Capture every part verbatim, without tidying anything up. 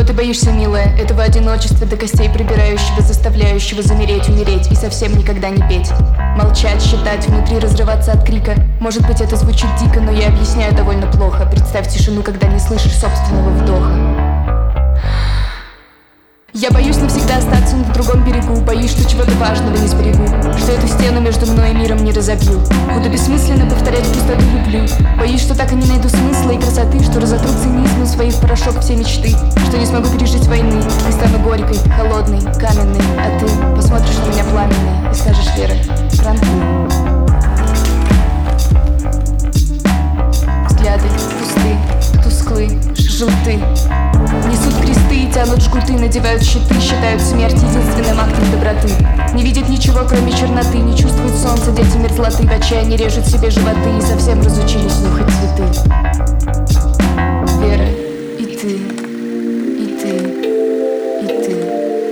Чего ты боишься, милая? Этого одиночества до костей пробирающего, заставляющего замереть, умереть и совсем никогда не петь. Молчать, считать, внутри разрываться от крика. Может быть, это звучит дико, но я объясняю довольно плохо. Представь тишину, когда не слышишь собственного вдоха. Я боюсь навсегда остаться на другом берегу. Боюсь, что чего-то важного не сберегу, что эту стену между мной и миром не разобью. Буду бессмысленно повторять пустоту люблю. Боюсь, что так и не найду смысла и красоты, что разотру цинизмом своих в порошок все мечты, что не смогу пережить войны и стану горькой, холодной, каменной. А ты посмотришь на меня пламенной и скажешь: Вера, кранты. Взгляды пусты, тусклы, желты. Несут кресты и тянут жгуты, надевают щиты, считают смерть единственным актом доброты. Не видят ничего, кроме черноты, не чувствуют солнца, дети мерзлоты, в отчаянии режут себе животы и совсем разучились нюхать цветы. Вера, и ты, и ты, и ты.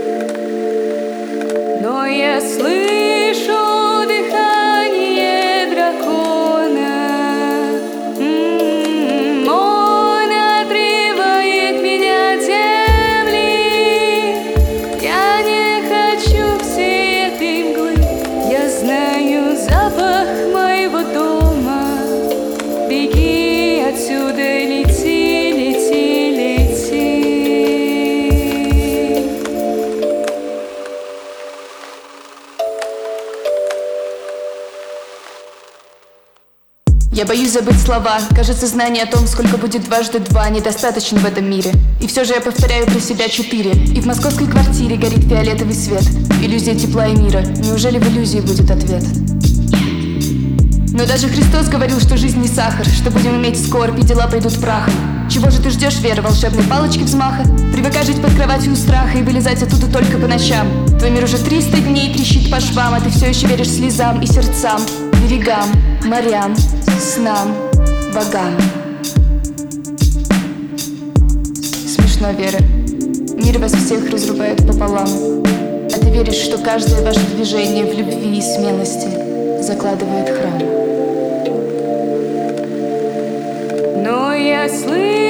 Но я слышу дыхание дракона. Запах моего дома. Беги отсюда, лети, лети, лети. Я боюсь забыть слова. Кажется, знание о том, сколько будет дважды два, недостаточно в этом мире. И все же я повторяю про себя четыре. И в московской квартире горит фиолетовый свет. Иллюзия тепла и мира. Неужели в иллюзии будет ответ? Но даже Христос говорил, что жизнь не сахар, что будем иметь скорбь и дела пойдут прахом. Чего же ты ждешь, Вера, волшебной палочки взмаха? Привыкай жить под кроватью у страха и вылезать оттуда только по ночам. Твой мир уже триста дней трещит по швам, а ты все еще веришь слезам и сердцам, берегам, морям, снам, богам. Смешно, Вера. Мир вас всех разрубает пополам. А ты веришь, что каждое ваше движение в любви и смелости закладывает храм. Но я слышу